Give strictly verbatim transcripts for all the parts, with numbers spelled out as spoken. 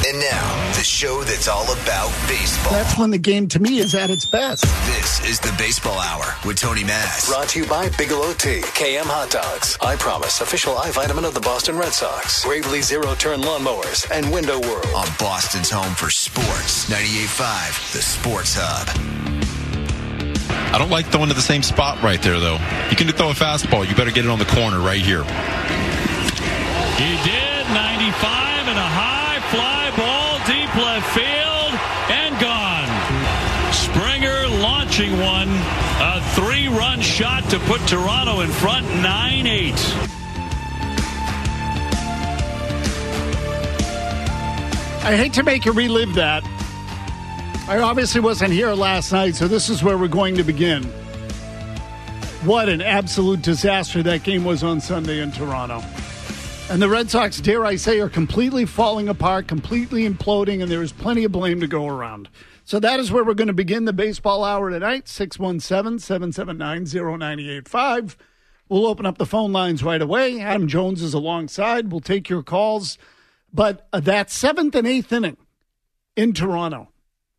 And now, the show that's all about baseball. That's when the game, to me, is at its best. This is the Baseball Hour with Tony Mass. Brought to you by Bigelow Tea, K M Hot Dogs, I Promise, official eye vitamin of the Boston Red Sox, Gravely Zero-Turn Lawnmowers, and Window World. On Boston's home for sports, ninety-eight point five, the Sports Hub. I don't like throwing to the same spot right there, though. You can throw a fastball. You better get it on the corner right here. He did. ninety-five and a high fly ball deep left field and gone. Springer launching one. A three-run shot to put Toronto in front nine eight. I hate to make you relive that. I obviously wasn't here last night, so this is where we're going to begin. What an absolute disaster that game was on Sunday in Toronto. And the Red Sox, dare I say, are completely falling apart, completely imploding, and there is plenty of blame to go around. So that is where we're going to begin the Baseball Hour tonight, six one seven, seven seven nine, zero nine eight five. We'll open up the phone lines right away. Adam Jones is alongside. We'll take your calls. But uh, that seventh and eighth inning in Toronto.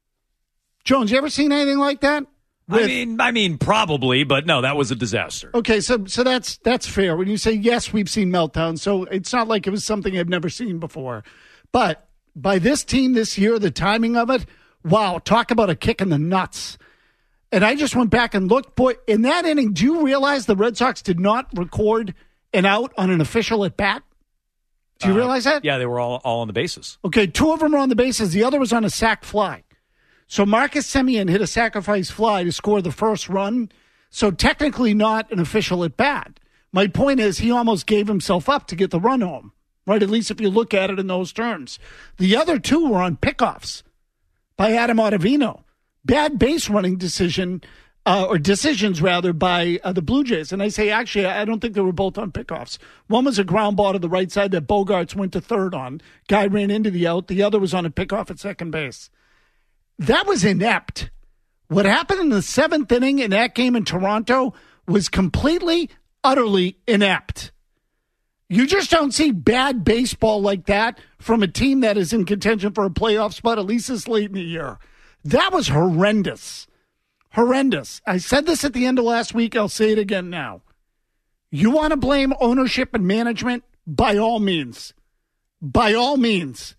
Jones, you ever seen anything like that? With, I mean, I mean, probably, but no, that was a disaster. Okay, so so that's that's fair. When you say yes, we've seen meltdown, so it's not like it was something I've never seen before. But by this team this year, the timing of it, wow, talk about a kick in the nuts. And I just went back and looked, boy, in that inning, do you realize the Red Sox did not record an out on an official at bat? Do you uh, realize that? Yeah, they were all, all on the bases. Okay, two of them were on the bases. The other was on a sac fly. So Marcus Semien hit a sacrifice fly to score the first run. So technically not an official at bat. My point is he almost gave himself up to get the run home, right? At least if you look at it in those terms. The other two were on pickoffs by Adam Ottavino. Bad base running decision, uh, or decisions rather, by uh, the Blue Jays. And I say, actually, I don't think they were both on pickoffs. One was a ground ball to the right side that Bogarts went to third on. Guy ran into the out. The other was on a pickoff at second base. That was inept. What happened in the seventh inning in that game in Toronto was completely, utterly inept. You just don't see bad baseball like that from a team that is in contention for a playoff spot, at least this late in the year. That was horrendous. Horrendous. I said this at the end of last week. I'll say it again now. You want to blame ownership and management? By all means. By all means.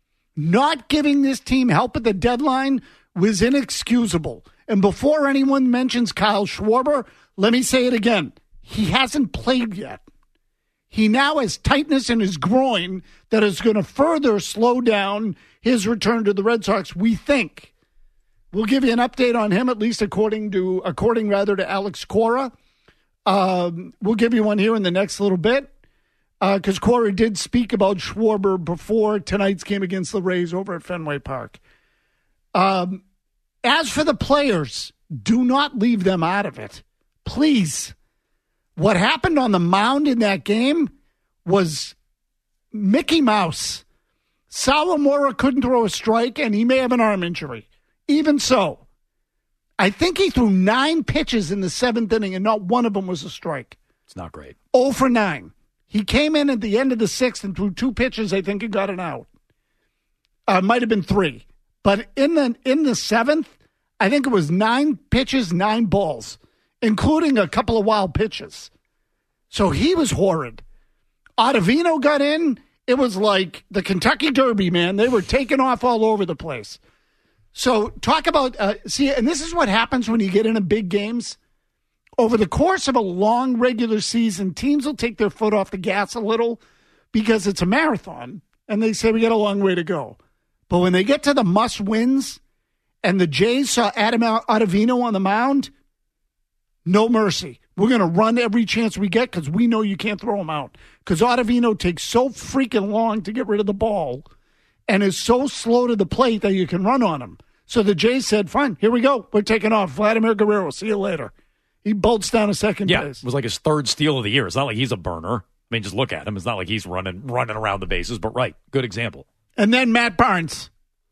Not giving this team help at the deadline was inexcusable. And before anyone mentions Kyle Schwarber, let me say it again. He hasn't played yet. He now has tightness in his groin that is going to further slow down his return to the Red Sox, we think. We'll give you an update on him, at least according to, according rather to Alex Cora. Um, we'll give you one here in the next little bit. Because uh, Corey did speak about Schwarber before tonight's game against the Rays over at Fenway Park. Um, as for the players, do not leave them out of it. Please. What happened on the mound in that game was Mickey Mouse. Sawamura couldn't throw a strike, and he may have an arm injury. Even so, I think he threw nine pitches in the seventh inning, and not one of them was a strike. It's not great. oh for nine. He came in at the end of the sixth and threw two pitches, I think, and got an out. Uh, might have been three. But in the in the seventh, I think it was nine pitches, nine balls, including a couple of wild pitches. So he was horrid. Ottavino got in. It was like the Kentucky Derby, man. They were taking off all over the place. So talk about, uh, see, and this is what happens when you get into big games. Over the course of a long regular season, teams will take their foot off the gas a little because it's a marathon, and they say we got a long way to go. But when they get to the must-wins, and the Jays saw Adam Ottavino on the mound, no mercy. We're going to run every chance we get because we know you can't throw him out. Because Ottavino takes so freaking long to get rid of the ball and is so slow to the plate that you can run on him. So the Jays said, fine, here we go. We're taking off. Vladimir Guerrero, see you later. He bolts down to second yeah, base. It was like his third steal of the year. It's not like he's a burner. I mean, just look at him. It's not like he's running running around the bases, but right. Good example. And then Matt Barnes.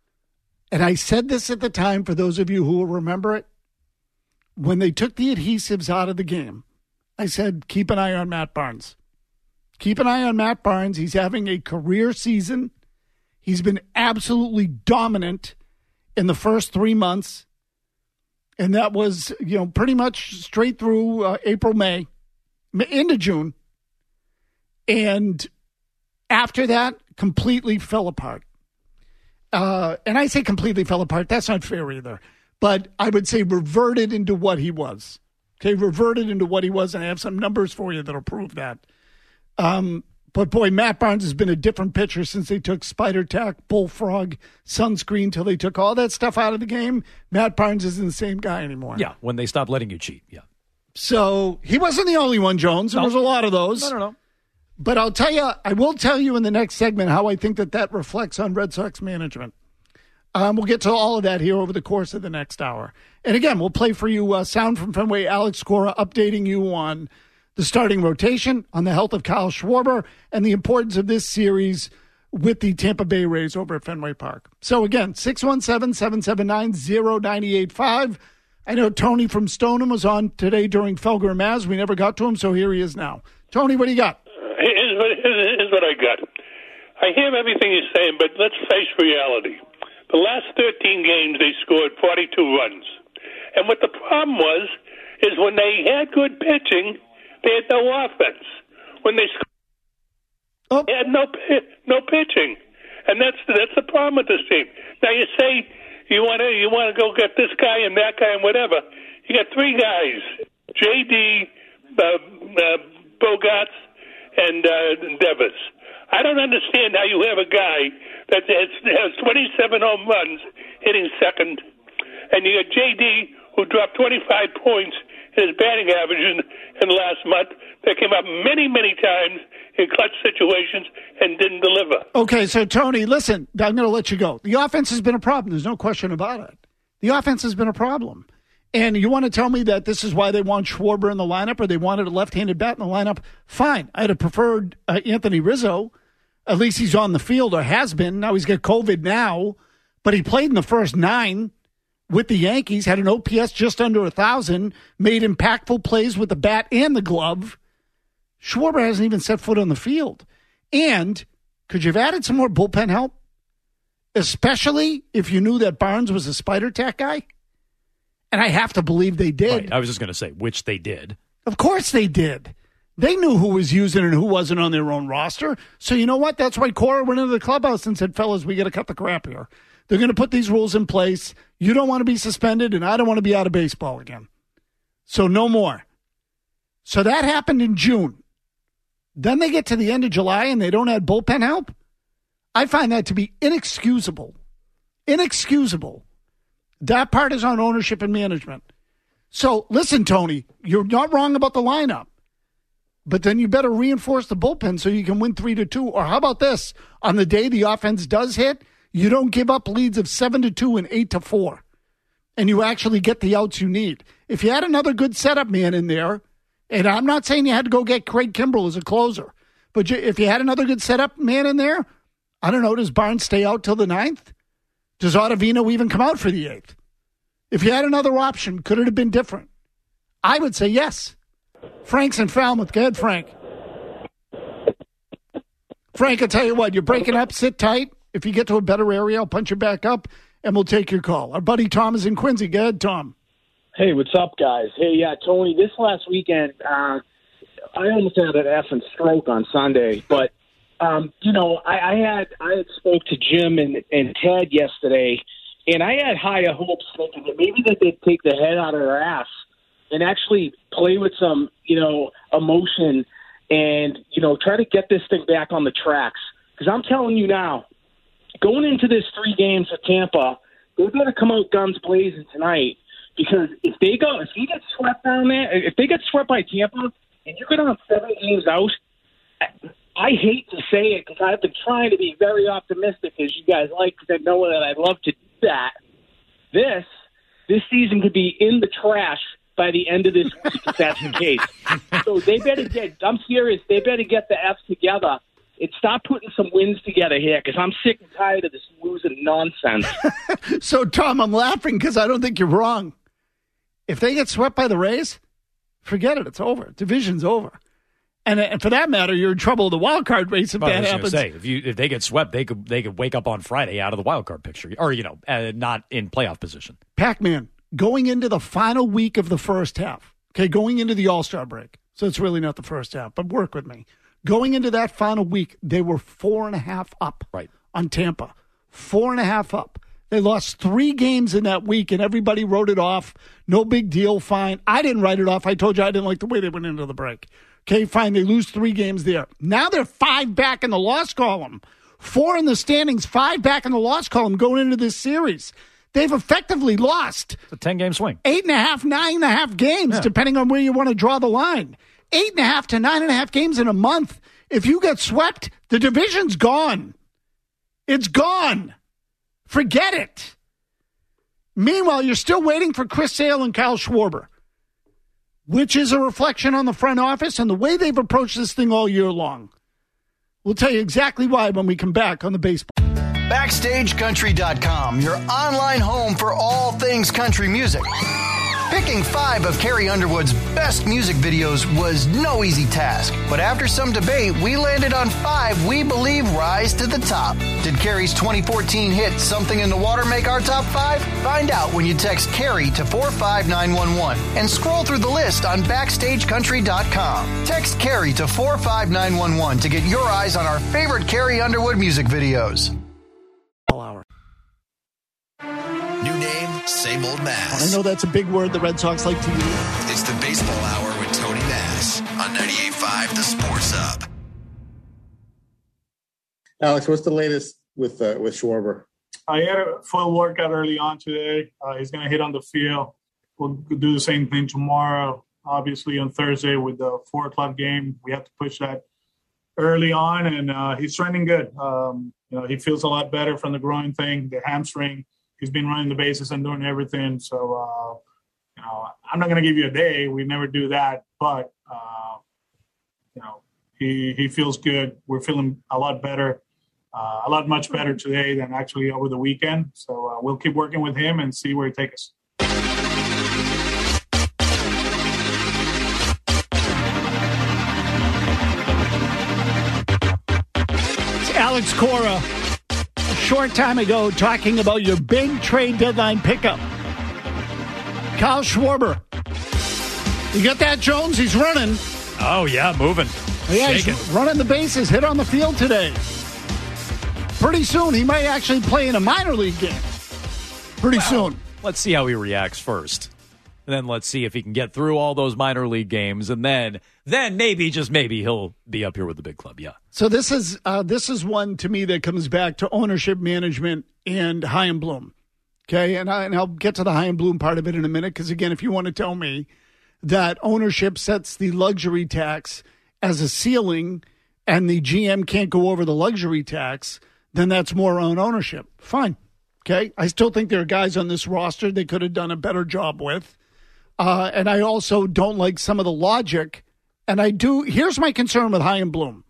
And I said this at the time, for those of you who will remember it. When they took the adhesives out of the game, I said, keep an eye on Matt Barnes. Keep an eye on Matt Barnes. He's having a career season. He's been absolutely dominant in the first three months. And that was, you know, pretty much straight through uh, April, May, into June. And after that, completely fell apart. Uh, and I say completely fell apart. That's not fair either. But I would say reverted into what he was. Okay, reverted into what he was. And I have some numbers for you that'll prove that. Um, but, boy, Matt Barnes has been a different pitcher since they took Spider Tack, Bullfrog, Sunscreen, till they took all that stuff out of the game. Matt Barnes isn't the same guy anymore. Yeah, when they stopped letting you cheat, yeah. So he wasn't the only one, Jones. There no. was a lot of those. No, no, no. But I'll tell you, I will tell you in the next segment how I think that that reflects on Red Sox management. Um, we'll get to all of that here over the course of the next hour. And again, we'll play for you uh, sound from Fenway. Alex Cora updating you on the starting rotation, on the health of Kyle Schwarber, and the importance of this series with the Tampa Bay Rays over at Fenway Park. So again, six one seven, seven seven nine, zero nine eight five. I know Tony from Stoneham was on today during Felger and Maz. We never got to him, so here he is now. Tony, what do you got? Here's what, here's what I got. I hear everything you're saying, but let's face reality. The last thirteen games, they scored forty-two runs. And what the problem was is when they had good pitching, they had no offense. When they scored, oh. they had no no pitching. And that's that's the problem with this team. Now, you say you want to you want to go get this guy and that guy and whatever. You got three guys, J D, uh, uh, Bogarts, and uh, Devers. I don't understand how you have a guy that has, has twenty-seven home runs hitting second, and you got J D who dropped twenty-five points in his batting average in, in the last month. That came up many, many times in clutch situations and didn't deliver. Okay, so Tony, listen, I'm going to let you go. The offense has been a problem. There's no question about it. The offense has been a problem. And you want to tell me that this is why they want Schwarber in the lineup or they wanted a left-handed bat in the lineup? Fine. I'd have preferred uh, Anthony Rizzo. At least he's on the field or has been. Now he's got COVID now. But he played in the first nine with the Yankees, had an O P S just under one thousand, made impactful plays with the bat and the glove. Schwarber hasn't even set foot on the field. And could you have added some more bullpen help? Especially if you knew that Barnes was a Spider Tack guy? And I have to believe they did. Right. I was just going to say, which they did. Of course they did. They knew who was using and who wasn't on their own roster. So you know what? That's why Cora went into the clubhouse and said, fellas, we got to cut the crap here. They're going to put these rules in place. You don't want to be suspended, and I don't want to be out of baseball again. So no more. So that happened in June. Then they get to the end of July, and they don't add bullpen help? I find that to be inexcusable. Inexcusable. That part is on ownership and management. So, listen, Tony, you're not wrong about the lineup. But then you better reinforce the bullpen so you can win three to two. Or how about this? On the day the offense does hit, you don't give up leads of seven to two and eight to four. And you actually get the outs you need. If you had another good setup man in there, and I'm not saying you had to go get Craig Kimbrell as a closer, but if you had another good setup man in there, I don't know, does Barnes stay out till the ninth? Does Ottavino even come out for the eighth? If you had another option, could it have been different? I would say yes. Frank's in Falmouth. Go ahead, Frank. Frank, I'll tell you what, you're breaking up. Sit tight. If you get to a better area, I'll punch you back up, and we'll take your call. Our buddy Tom is in Quincy. Go ahead, Tom. Hey, what's up, guys? Hey, yeah, Tony, this last weekend, uh, I almost had an effing stroke on Sunday, but Um, you know, I, I had I had spoke to Jim and, and Ted yesterday, and I had higher hopes thinking that maybe that they'd take the head out of their ass and actually play with some, you know, emotion and, you know, try to get this thing back on the tracks. Because I'm telling you now, going into this three games with Tampa, they better come out guns blazing tonight. Because if they go, if you get swept down there, if they get swept by Tampa, and you're going to have seven games out. I hate to say it because I've been trying to be very optimistic, as you guys like, because I know that I'd love to do that. This, this season could be in the trash by the end of this week if that's the case. So they better get, I'm serious, they better get the F's together and stop putting some wins together here because I'm sick and tired of this losing nonsense. So, Tom, I'm laughing because I don't think you're wrong. If they get swept by the Rays, forget it. It's over. Division's over. And, and for that matter, you're in trouble in the wild card race if well, that I was happens. Say, if you if they get swept, they could they could wake up on Friday out of the wild card picture, or you know, uh, not in playoff position. Pac-Man, going into the final week of the first half, okay, going into the All-Star break, so it's really not the first half, but work with me. Going into that final week, they were four and a half up right. on Tampa, four and a half up. They lost three games in that week, and everybody wrote it off. No big deal, fine. I didn't write it off. I told you I didn't like the way they went into the break. Okay, fine. They lose three games there. Now they're five back in the loss column. Four in the standings, five back in the loss column going into this series. They've effectively lost. It's a ten-game swing. Eight and a half, nine and a half games, yeah. depending on where you want to draw the line. Eight and a half to nine and a half games in a month. If you get swept, the division's gone. It's gone. Forget it. Meanwhile, you're still waiting for Chris Sale and Kyle Schwarber, which is a reflection on the front office and the way they've approached this thing all year long. We'll tell you exactly why when we come back on the baseball. Backstage Country dot com, your online home for all things country music. Picking five of Carrie Underwood's best music videos was no easy task, but after some debate, we landed on five we believe rise to the top. Did Carrie's twenty fourteen hit Something in the Water make our top five? Find out when you text Carrie to four five nine one one and scroll through the list on Backstage Country dot com. Text Carrie to four five nine one one to get your eyes on our favorite Carrie Underwood music videos. Hour. New name, same old Mass. I know that's a big word the Red Sox like to use. It's the Baseball Hour with Tony Mass on ninety-eight point five The Sports Hub. Alex, what's the latest with uh, with Schwarber? I had a full workout early on today. Uh, he's going to hit on the field. We'll do the same thing tomorrow. Obviously, on Thursday with the four o'clock game, we have to push that early on, and uh, he's trending good. Um, you know, he feels a lot better from the groin thing, the hamstring. He's been running the bases and doing everything. So, uh, you know, I'm not going to give you a day. We never do that. But, uh, you know, he he feels good. We're feeling a lot better, uh, a lot much better today than actually over the weekend. So uh, we'll keep working with him and see where he takes us. It's Alex Cora. Short time ago talking about your big trade deadline pickup. Kyle Schwarber. You got that, Jones? He's running. Oh, yeah, moving. Yeah, Shaking. he's running the bases, hit on the field today. Pretty soon, he might actually play in a minor league game. Pretty well, soon. Let's see how he reacts first. And then let's see if he can get through all those minor league games. And then then maybe, just maybe, he'll be up here with the big club. Yeah. So this is uh, this is one, to me, that comes back to ownership, management, and Chaim Bloom. Okay? And, I, and I'll get to the Chaim Bloom part of it in a minute. Because, again, if you want to tell me that ownership sets the luxury tax as a ceiling and the G M can't go over the luxury tax, then that's more on ownership. Fine. Okay? I still think there are guys on this roster they could have done a better job with. Uh, and I also don't like some of the logic. And I do. Here's my concern with Chaim Bloom.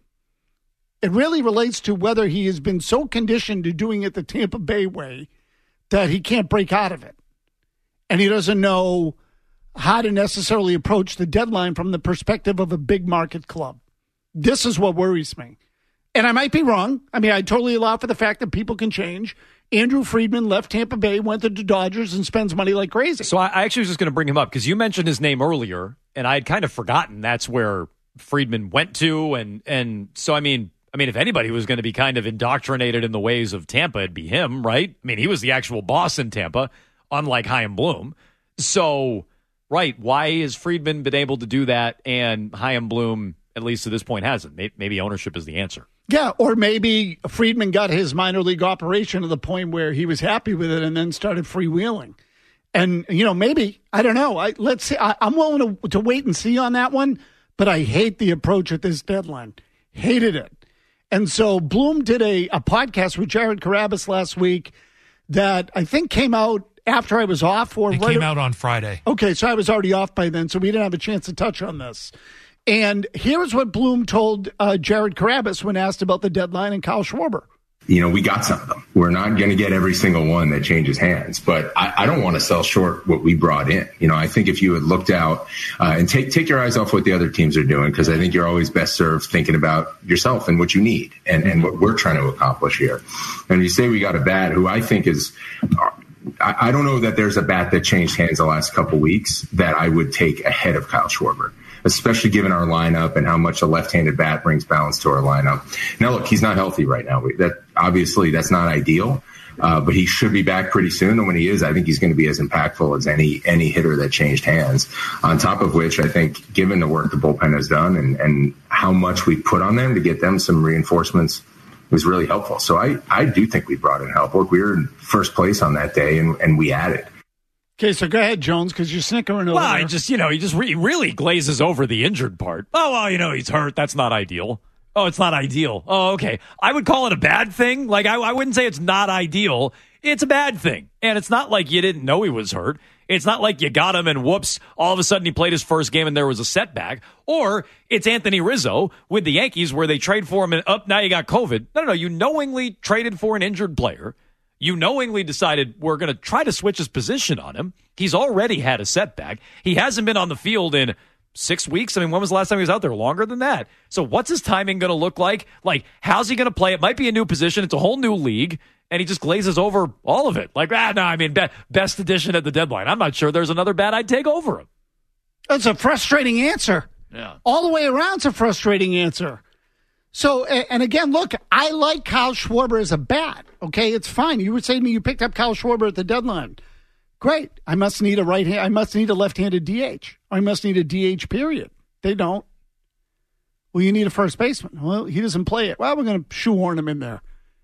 It really relates to whether he has been so conditioned to doing it the Tampa Bay way that he can't break out of it. And he doesn't know how to necessarily approach the deadline from the perspective of a big market club. This is what worries me. And I might be wrong. I mean, I totally allow for the fact that people can change. Andrew Friedman left Tampa Bay, went to the Dodgers, and spends money like crazy. So I actually was just going to bring him up because you mentioned his name earlier, and I had kind of forgotten that's where Friedman went to. And, and so, I mean, I mean, if anybody was going to be kind of indoctrinated in the ways of Tampa, it'd be him, right? I mean, he was the actual boss in Tampa, unlike Chaim Bloom. So, right, why has Friedman been able to do that and Chaim Bloom, at least to this point, hasn't? Maybe ownership is the answer. Yeah, or maybe Friedman got his minor league operation to the point where he was happy with it and then started freewheeling. And, you know, maybe, I don't know. I, let's see. I, I'm willing to, to wait and see on that one, but I hate the approach at this deadline. Hated it. And so Bloom did a, a podcast with Jared Carrabis last week that I think came out after I was off. Or it right came out on Friday. Okay, so I was already off by then, so we didn't have a chance to touch on this. And here's what Bloom told uh, Jared Carrabis when asked about the deadline and Kyle Schwarber. you know, we got some of them. We're not going to get every single one that changes hands, but I, I don't want to sell short what we brought in. You know, I think if you had looked out uh, and take take your eyes off what the other teams are doing, because I think you're always best served thinking about yourself and what you need and, and what we're trying to accomplish here. And you say we got a bat who I think is, I, I don't know that there's a bat that changed hands the last couple weeks that I would take ahead of Kyle Schwarber, especially given our lineup and how much a left-handed bat brings balance to our lineup. Now, look, he's not healthy right now. That obviously, that's not ideal, uh, but he should be back pretty soon. And when he is, I think he's going to be as impactful as any any hitter that changed hands. On top of which, I think, given the work the bullpen has done and, and how much we put on them to get them some reinforcements, was really helpful. So I, I do think we brought in help. Look, we were in first place on that day, and, and we added. Okay, so go ahead, Jones, because you're snickering over well, there. Well, just, you know, he just re- really glazes over the injured part. Oh, well, you know, he's hurt. That's not ideal. Oh, it's not ideal. Oh, okay. I would call it a bad thing. Like, I, I wouldn't say it's not ideal. It's a bad thing. And it's not like you didn't know he was hurt. It's not like you got him and whoops, all of a sudden he played his first game and there was a setback. Or it's Anthony Rizzo with the Yankees where they trade for him and up, now you got COVID. No, no, no. You knowingly traded for an injured player. You knowingly decided we're going to try to switch his position on him. He's already had a setback. He hasn't been on the field in six weeks. I mean, when was the last time he was out there? Longer than that. So what's his timing going to look like? Like, how's he going to play? It might be a new position. It's a whole new league. And he just glazes over all of it. Like, ah, no, I mean, be- best addition at the deadline. I'm not sure there's another bat I'd take over him. That's a frustrating answer. Yeah. All the way around, it's a frustrating answer. So, and again, look, I like Kyle Schwarber as a bat. Okay, it's fine. You were saying to me you picked up Kyle Schwarber at the deadline. Great. I must need a right hand. I must need a left-handed D H. I must need a D H. Period. They don't. Well, you need a first baseman. Well, he doesn't play it. Well, we're going to shoehorn him in there.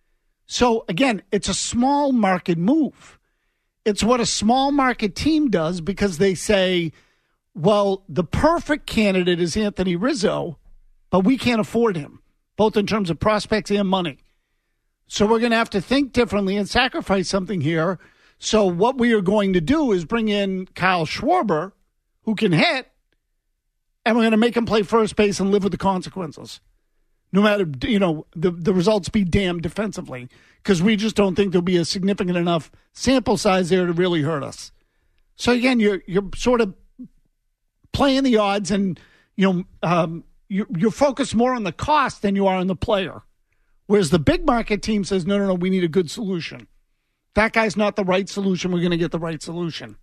So again, it's a small market move. It's what a small market team does because they say, well, the perfect candidate is Anthony Rizzo, but we can't afford him, both in terms of prospects and money. So we're going to have to think differently and sacrifice something here. So what we are going to do is bring in Kyle Schwarber, who can hit, and we're going to make him play first base and live with the consequences. No matter, you know, the, the results be damned defensively, because we just don't think there'll be a significant enough sample size there to really hurt us. So again, you're you're sort of playing the odds, and you know, um, you, you're focused more on the cost than you are on the player. Whereas the big market team says, no, no, no, we need a good solution. That guy's not the right solution. We're going to get the right solution.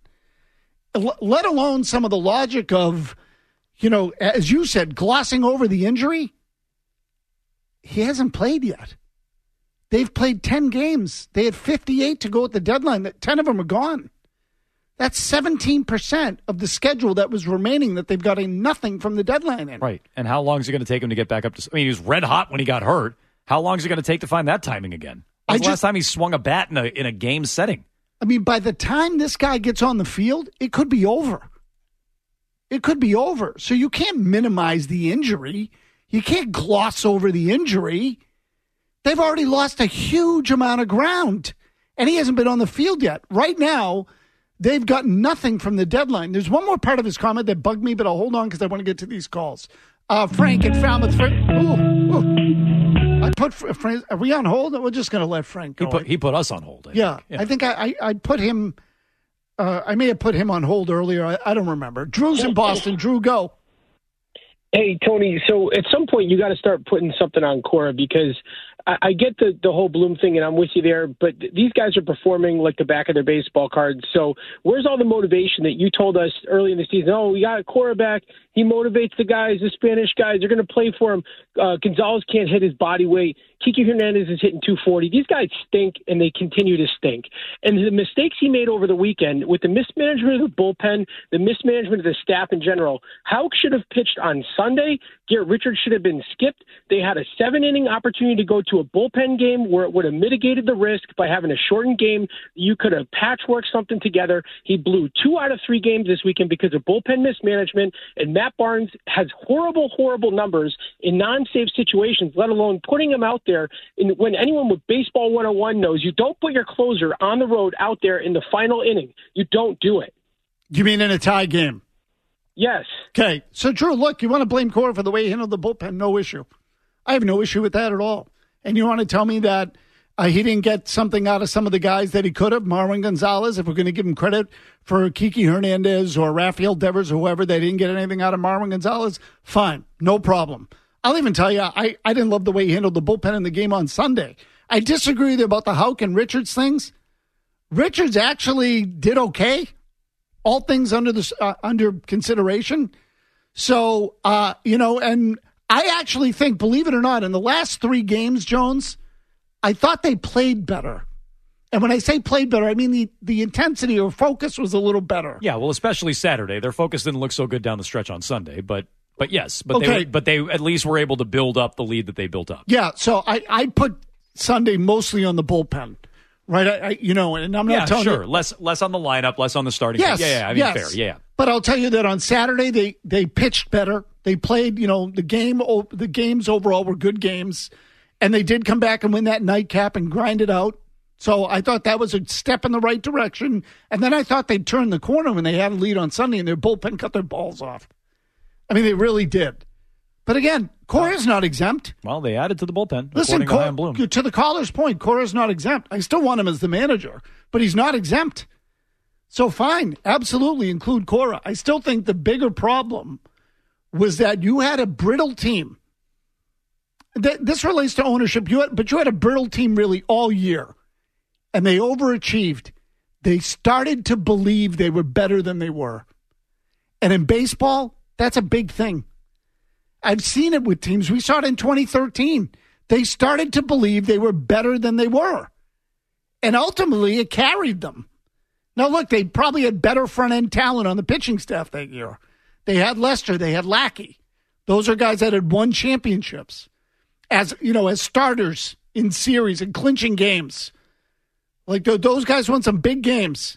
L- let alone some of the logic of, you know, as you said, glossing over the injury. He hasn't played yet. They've played ten games. They had fifty-eight to go at the deadline. ten of them are gone. That's seventeen percent of the schedule that was remaining that they've got a nothing from the deadline in. Right. And how long is it going to take him to get back up to... I mean, he was red hot when he got hurt. How long is it going to take to find that timing again? When's the last time he swung a bat in a, in a game setting? I mean, by the time this guy gets on the field, it could be over. It could be over. So you can't minimize the injury. You can't gloss over the injury. They've already lost a huge amount of ground, and he hasn't been on the field yet. Right now, they've got nothing from the deadline. There's one more part of his comment that bugged me, but I'll hold on because I want to get to these calls. Uh, Frank and Falmouth. Frank, ooh, ooh. I put Frank. Are we on hold? We're just going to let Frank go. He put, he put us on hold. I yeah, think. yeah, I think I, I, I put him. Uh, I may have put him on hold earlier. I, I don't remember. Drew's in Boston. Drew, go. Hey, Tony, so at some point you got to start putting something on Cora because I, I get the, the whole Bloom thing, and I'm with you there, but these guys are performing like the back of their baseball cards. So where's all the motivation that you told us early in the season? Oh, we got Cora back. He motivates the guys, the Spanish guys. They're going to play for him. Uh, Gonzalez can't hit his body weight. Kiki Hernandez is hitting two forty. These guys stink, and they continue to stink. And the mistakes he made over the weekend with the mismanagement of the bullpen, the mismanagement of the staff in general, Houck should have pitched on Sunday. Garrett Richards should have been skipped. They had a seven-inning opportunity to go to a bullpen game where it would have mitigated the risk by having a shortened game. You could have patchworked something together. He blew two out of three games this weekend because of bullpen mismanagement, and Matt Barnes has horrible, horrible numbers in non-safe situations, let alone putting him out there. In, when anyone with Baseball one oh one knows, you don't put your closer on the road out there in the final inning. You don't do it. You mean in a tie game? Yes. Okay. So, Drew, look, you want to blame Cora for the way he handled the bullpen? No issue. I have no issue with that at all. And you want to tell me that Uh, he didn't get something out of some of the guys that he could have. Marwin Gonzalez, if we're going to give him credit for Kiki Hernandez or Rafael Devers or whoever, they didn't get anything out of Marwin Gonzalez, fine, no problem. I'll even tell you, I, I didn't love the way he handled the bullpen in the game on Sunday. I disagree with you about the Houck and Richards things. Richards actually did okay, all things under the uh, under consideration. So, uh, you know, and I actually think, believe it or not, in the last three games, Jones, I thought they played better. And when I say played better, I mean the, the intensity or focus was a little better. Yeah, well, especially Saturday. Their focus didn't look so good down the stretch on Sunday, but but yes, but okay. they were, but they at least were able to build up the lead that they built up. Yeah, so I, I put Sunday mostly on the bullpen, right? I, I you know, and I'm not yeah, telling sure. you. less less on the lineup, less on the starting. Yes, yeah, yeah, I mean, yes. fair, yeah. But I'll tell you that on Saturday they they pitched better. They played, you know, the game. The games overall were good games. And they did come back and win that nightcap and grind it out. So I thought that was a step in the right direction. And then I thought they'd turn the corner when they had a lead on Sunday and their bullpen cut their balls off. I mean, they really did. But again, Cora's not exempt. Well, they added to the bullpen. Listen, Cora, to, Bloom. to the caller's point, Cora's not exempt. I still want him as the manager, but he's not exempt. So fine, absolutely include Cora. I still think the bigger problem was that you had a brittle team. This relates to ownership, you had, but you had a brittle team really all year, and they overachieved. They started to believe they were better than they were. And in baseball, that's a big thing. I've seen it with teams. We saw it in twenty thirteen. They started to believe they were better than they were. And ultimately, it carried them. Now, look, they probably had better front-end talent on the pitching staff that year. They had Lester. They had Lackey. Those are guys that had won championships. As you know, as starters in series and clinching games. Like those guys won some big games.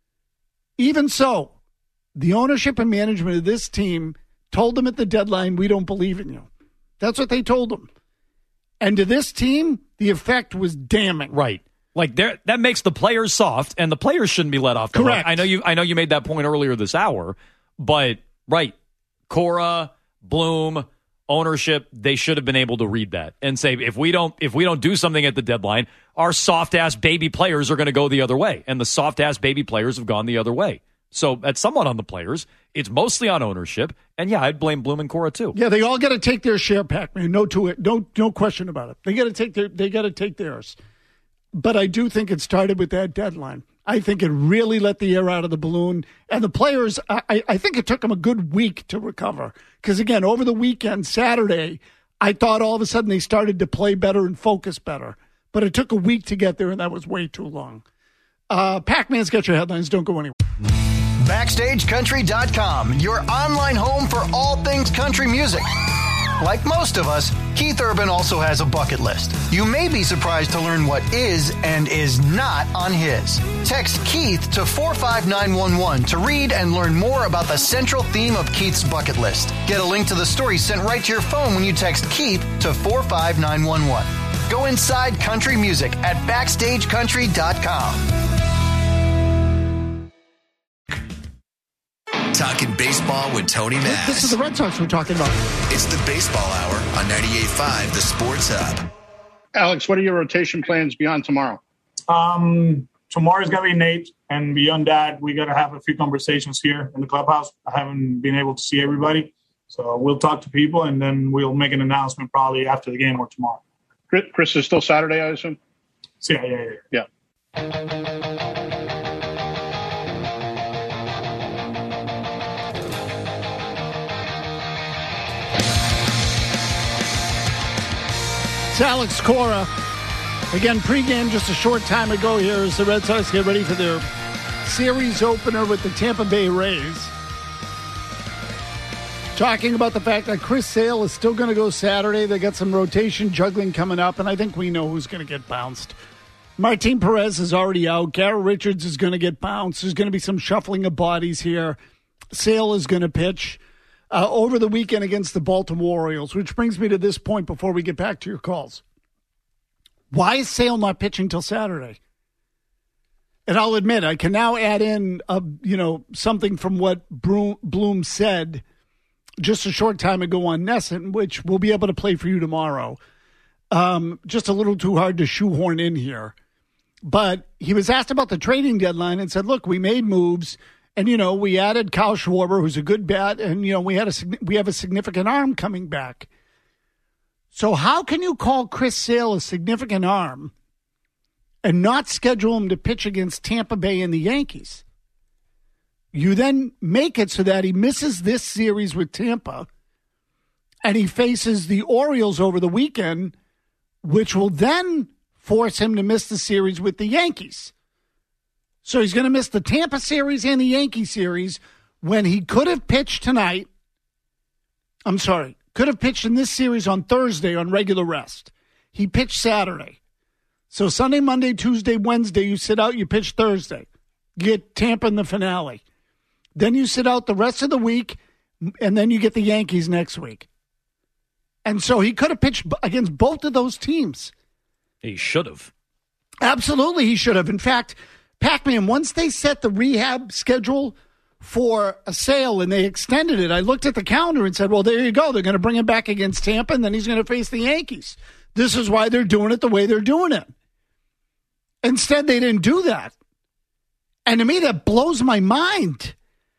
Even so, the ownership and management of this team told them at the deadline, we don't believe in you. That's what they told them. And to this team, the effect was damning. Right. Like that makes the players soft, and the players shouldn't be let off the Correct. hook. I know you I know you made that point earlier this hour, but right, Cora, Bloom, ownership, they should have been able to read that and say, if we don't if we don't do something at the deadline, our soft-ass baby players are going to go the other way. And the soft-ass baby players have gone the other way. So that's somewhat on the players. It's mostly on ownership. And yeah, I'd blame Bloom and Cora too. Yeah, they all got to take their share, Pac-Man. No to it. No, no question about it. They got to take their they got to take theirs. But I do think it started with that deadline. I think it really let the air out of the balloon. And the players, I, I think it took them a good week to recover. Because, again, over the weekend, Saturday, I thought all of a sudden they started to play better and focus better. But it took a week to get there, and that was way too long. Uh, Pac-Man's got your headlines. Don't go anywhere. Backstage Country dot com, your online home for all things country music. Like most of us, Keith Urban also has a bucket list. You may be surprised to learn what is and is not on his. Text Keith to four five nine one one to read and learn more about the central theme of Keith's bucket list. Get a link to the story sent right to your phone when you text Keith to four five nine one one. Go inside country music at backstage country dot com. Talking baseball with Tony Mass. This is the Red Sox we're talking about. It's the Baseball Hour on ninety-eight point five, the Sports Hub. Alex, what are your rotation plans beyond tomorrow? Um, tomorrow's going to be Nate, and beyond that, we got to have a few conversations here in the clubhouse. I haven't been able to see everybody, so we'll talk to people, and then we'll make an announcement probably after the game or tomorrow. Chris is still Saturday, I assume? So, yeah, yeah, yeah. Yeah. It's Alex Cora. Again, pregame just a short time ago here as the Red Sox get ready for their series opener with the Tampa Bay Rays. Talking about the fact that Chris Sale is still going to go Saturday. They got some rotation juggling coming up, and I think we know who's going to get bounced. Martin Perez is already out. Garrett Richards is going to get bounced. There's going to be some shuffling of bodies here. Sale is going to pitch uh, over the weekend against the Baltimore Orioles, which brings me to this point before we get back to your calls. Why is Sale not pitching till Saturday? And I'll admit, I can now add in, a, you know, something from what Bloom said just a short time ago on Nesson, which we'll be able to play for you tomorrow. um, just a little too hard to shoehorn in here. But he was asked about the trading deadline and said, look, we made moves. And, you know, we added Kyle Schwarber, who's a good bat. And, you know, we had a we have a significant arm coming back. So how can you call Chris Sale a significant arm and not schedule him to pitch against Tampa Bay and the Yankees? You then make it so that he misses this series with Tampa and he faces the Orioles over the weekend, which will then force him to miss the series with the Yankees. So he's going to miss the Tampa series and the Yankee series when he could have pitched tonight. I'm sorry, could have pitched in this series on Thursday on regular rest. He pitched Saturday. So Sunday, Monday, Tuesday, Wednesday, you sit out, you pitch Thursday. You get Tampa in the finale. Then you sit out the rest of the week, and then you get the Yankees next week. And so he could have pitched against both of those teams. He should have. Absolutely, he should have. In fact, Pac-Man, once they set the rehab schedule for a Sale and they extended it, I looked at the calendar and said, well, there you go. They're going to bring him back against Tampa, and then he's going to face the Yankees. This is why they're doing it the way they're doing it. Instead, they didn't do that. And to me, that blows my mind.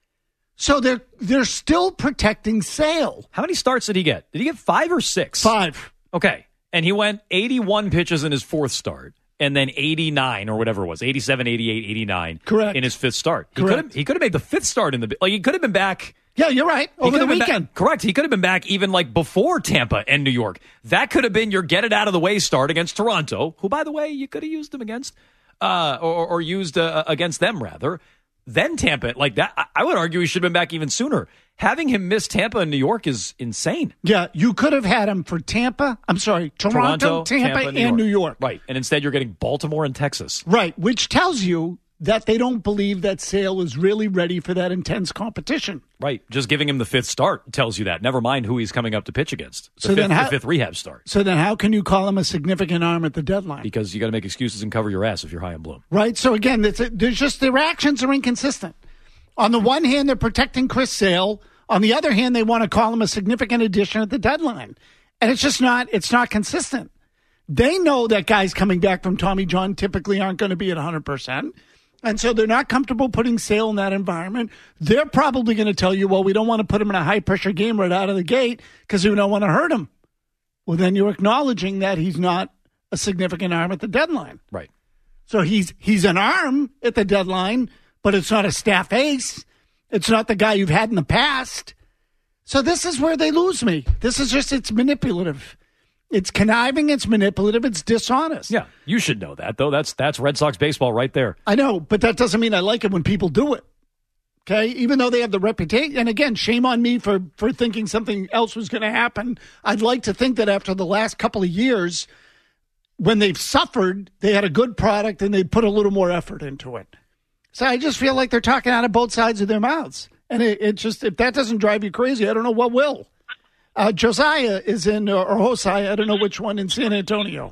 So they're they're still protecting Sale. How many starts did he get? Did he get five or six? Five. Okay. And he went eighty-one pitches in his fourth start, and then eighty-nine or whatever it was, eighty-seven, eighty-eight, eighty-nine Correct. in his fifth start. He Correct. could have he could have made the fifth start in the like he could have been back. Yeah, you're right. Over the weekend. Back, correct. He could have been back even like before Tampa and New York. That could have been your get it out of the way start against Toronto, who, by the way, you could have used him against, uh, or, or used uh, against them rather. Then Tampa, like that, I would argue he should have been back even sooner. Having him miss Tampa and New York is insane. Yeah, you could have had him for Tampa. I'm sorry, Toronto, Toronto Tampa, Tampa New and York. New York. Right, and instead you're getting Baltimore and Texas. Right, which tells you that they don't believe that Sale is really ready for that intense competition. Right, just giving him the fifth start tells you that. Never mind who he's coming up to pitch against. The, So fifth, then how- the fifth rehab start. So then how can you call him a significant arm at the deadline? Because you got to make excuses and cover your ass if you're high on Bloom. Right, so again, it's a, there's just their actions are inconsistent. On the one hand, they're protecting Chris Sale. On the other hand, they want to call him a significant addition at the deadline. And it's just not, it's not consistent. They know that guys coming back from Tommy John typically aren't going to be at one hundred percent. And so they're not comfortable putting Sale in that environment. They're probably going to tell you, well, we don't want to put him in a high-pressure game right out of the gate because we don't want to hurt him. Well, then you're acknowledging that he's not a significant arm at the deadline. Right. So he's he's an arm at the deadline, but it's not a staff ace. It's not the guy you've had in the past. So this is where they lose me. This is just, it's manipulative. It's conniving, it's manipulative, it's dishonest. Yeah, you should know that, though. That's that's Red Sox baseball right there. I know, but that doesn't mean I like it when people do it. Okay? Even though they have the reputation. And again, shame on me for, for thinking something else was going to happen. I'd like to think that after the last couple of years, when they've suffered, they had a good product and they put a little more effort into it. So I just feel like they're talking out of both sides of their mouths. And it, it just, if that doesn't drive you crazy, I don't know what will. Uh, Josiah is in, or Hosea, I don't know which one, in San Antonio.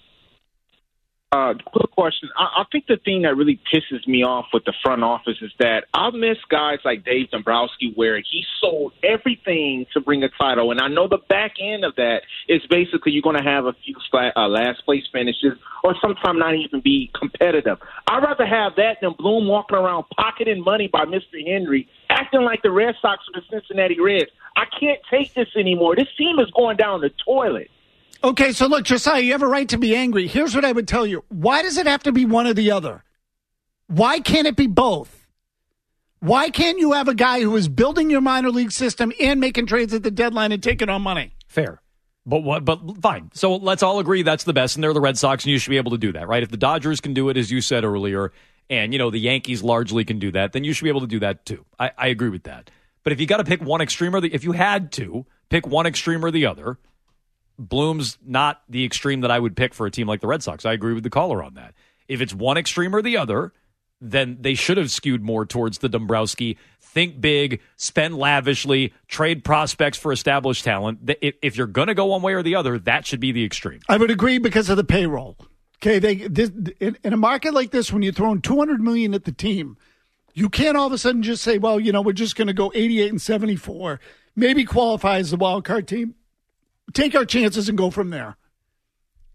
Uh, quick question. I, I think the thing that really pisses me off with the front office is that I miss guys like Dave Dombrowski, where he sold everything to bring a title. And I know the back end of that is basically you're going to have a few flat, uh, last place finishes or sometimes not even be competitive. I'd rather have that than Bloom walking around pocketing money by Mister Henry, acting like the Red Sox or the Cincinnati Reds. I can't take this anymore. This team is going down the toilet. Okay, so look, Josiah, you have a right to be angry. Here's what I would tell you. Why does it have to be one or the other? Why can't it be both? Why can't you have a guy who is building your minor league system and making trades at the deadline and taking on money? Fair. But what? But fine. So let's all agree that's the best, and they're the Red Sox, and you should be able to do that, right? If the Dodgers can do it, as you said earlier, and, you know, the Yankees largely can do that, then you should be able to do that too. I, I agree with that. But if you got to pick one extreme or the, if you had to pick one extreme or the other, Bloom's not the extreme that I would pick for a team like the Red Sox. I agree with the caller on that. If it's one extreme or the other, then they should have skewed more towards the Dombrowski, think big, spend lavishly, trade prospects for established talent. If you're going to go one way or the other, that should be the extreme. I would agree because of the payroll. Okay, they this, in, in a market like this, when you're throwing two hundred million dollars at the team, you can't all of a sudden just say, well, you know, we're just going to go eighty-eight and seventy-four, maybe qualify as the wild card team. Take our chances and go from there.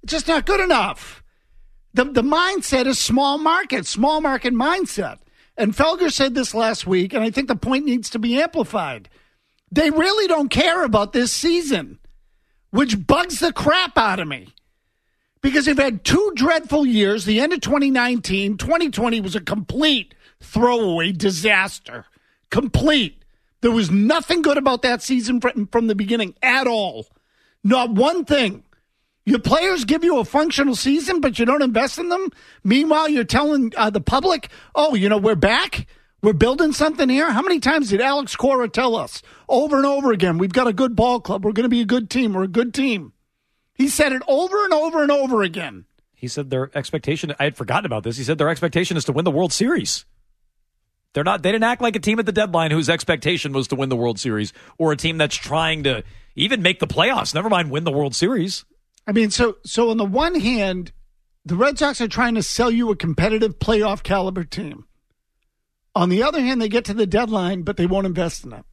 It's just not good enough. The, the mindset is small market, small market mindset. And Felger said this last week, and I think the point needs to be amplified. They really don't care about this season, which bugs the crap out of me. Because they've had two dreadful years, the end of twenty nineteen. twenty twenty was a complete throwaway disaster. Complete. There was nothing good about that season from the beginning at all. Not one thing. Your players give you a functional season, but you don't invest in them. Meanwhile, you're telling uh, the public, oh, you know, we're back. We're building something here. How many times did Alex Cora tell us over and over again, we've got a good ball club. We're going to be a good team. We're a good team. He said it over and over and over again. He said their expectation, I had forgotten about this. He said their expectation is to win the World Series. They're not, they didn't act like a team at the deadline whose expectation was to win the World Series, or a team that's trying to even make the playoffs. Never mind win the World Series. I mean, so so on the one hand, the Red Sox are trying to sell you a competitive playoff caliber team. On the other hand, they get to the deadline, but they won't invest in it.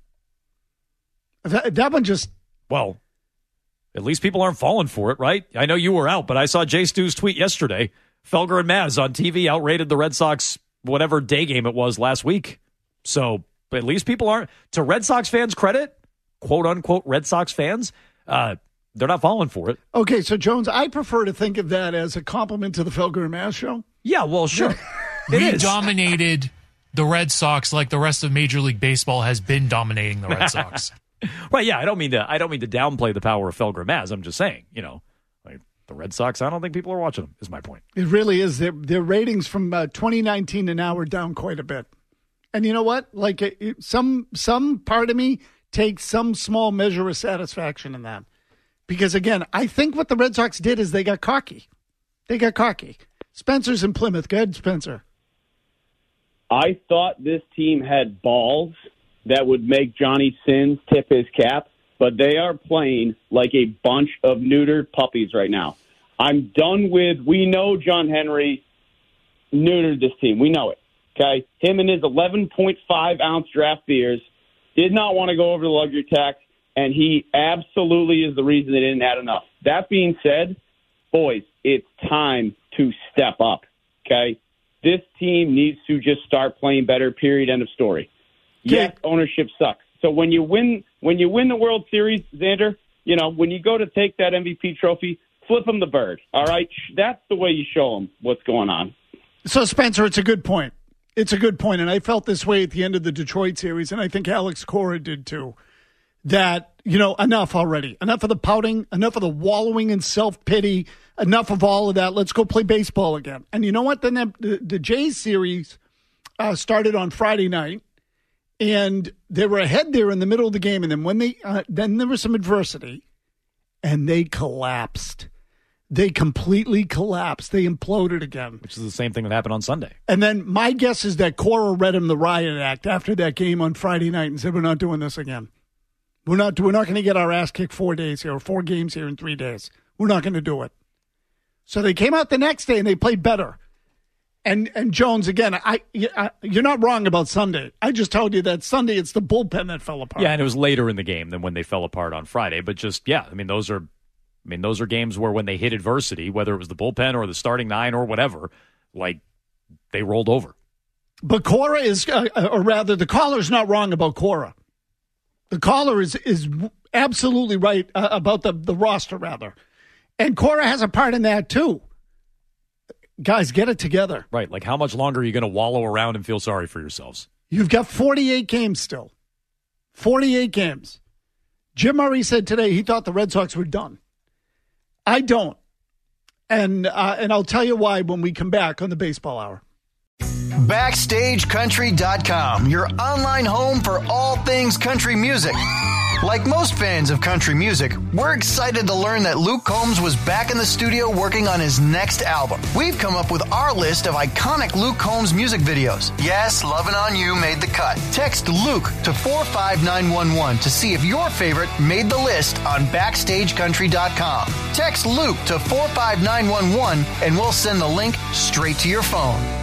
That, that one just... Well, at least people aren't falling for it, right? I know you were out, but I saw Jay Stu's tweet yesterday. Felger and Maz on T V outrated the Red Sox, whatever day game it was last week. So at least people aren't... To Red Sox fans' credit, quote-unquote Red Sox fans... uh They're not falling for it. Okay, so, Jones, I prefer to think of that as a compliment to the Felger and Maz show. Yeah, well, sure. We is. dominated the Red Sox like the rest of Major League Baseball has been dominating the Red Sox. Right, yeah, I don't mean to I don't mean to downplay the power of Felger and Maz. I'm just saying, you know, like the Red Sox, I don't think people are watching them, is my point. It really is. Their, their ratings from uh, twenty nineteen to now are down quite a bit. And you know what? Like, it, it, some some part of me takes some small measure of satisfaction in that. Because, again, I think what the Red Sox did is they got cocky. They got cocky. Spencer's in Plymouth. Go ahead, Spencer. I thought this team had balls that would make Johnny Sins tip his cap, but they are playing like a bunch of neutered puppies right now. I'm done with, we know John Henry neutered this team. We know it, okay? Him and his eleven point five ounce draft beers did not want to go over the luxury tax. And he absolutely is the reason they didn't add enough. That being said, boys, it's time to step up, okay? This team needs to just start playing better, period, end of story. Yes, ownership sucks. So when you win when you win the World Series, Xander, you know, when you go to take that M V P trophy, flip them the bird, all right? That's the way you show them what's going on. So, Spencer, it's a good point. It's a good point, and I felt this way at the end of the Detroit series, and I think Alex Cora did too. That, you know, enough already. Enough of the pouting, enough of the wallowing in self-pity, enough of all of that. Let's go play baseball again. And you know what? Then the, the, the Jays series uh, started on Friday night, and they were ahead there in the middle of the game. And then when they, uh, then there was some adversity, and they collapsed. They completely collapsed. They imploded again. Which is the same thing that happened on Sunday. And then my guess is that Cora read him the riot act after that game on Friday night and said, we're not doing this again. We're not We're not going to get our ass kicked four days here, or four games here in three days. We're not going to do it. So they came out the next day and they played better. And and Jones, again, I, I you're not wrong about Sunday. I just told you that Sunday it's the bullpen that fell apart. Yeah, and it was later in the game than when they fell apart on Friday. But just, yeah, I mean, those are, I mean, those are games where when they hit adversity, whether it was the bullpen or the starting nine or whatever, like, they rolled over. But Cora is, uh, or rather, the caller's not wrong about Cora. The caller is is absolutely right uh, about the, the roster, rather. And Cora has a part in that, too. Guys, get it together. Right. Like, how much longer are you going to wallow around and feel sorry for yourselves? You've got forty-eight games still. forty-eight games. Jim Murray said today he thought the Red Sox were done. I don't. And uh, and I'll tell you why when we come back on the Baseball Hour. Backstage Country dot com, your online home for all things country music. Like most fans of country music, we're excited to learn that Luke Combs was back in the studio working on his next album. We've come up with our list of iconic Luke Combs music videos. Yes, Lovin' On You made the cut. Text Luke to four five nine one one to see if your favorite made the list on Backstage Country dot com. Text Luke to four five nine one one and we'll send the link straight to your phone.